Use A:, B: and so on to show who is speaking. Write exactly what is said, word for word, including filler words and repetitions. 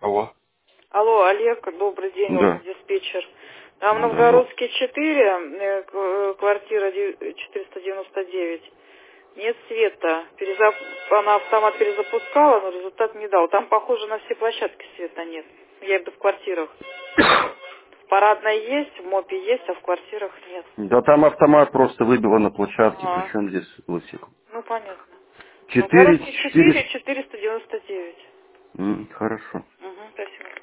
A: Алло.
B: Алло, Олег, добрый день,
A: Да.
B: вот диспетчер. Там
A: Да,
B: Новгородский четыре, э, к- э, квартира де- четыреста девяносто девять. Нет света. Перезап... Она автомат перезапускала, но результат не дал. Там, похоже, на все площадки света нет. Я имею в виду в квартирах. В парадной есть, в МОПе есть, а в квартирах нет.
A: да там автомат просто выбило на площадке,
B: А,
A: причем здесь светлосик.
B: ну понятно.
A: Четыре,
B: Новгородский
A: четыре.
B: четыре, четыреста девяносто девять.
A: М, Хорошо.
B: Угу, спасибо.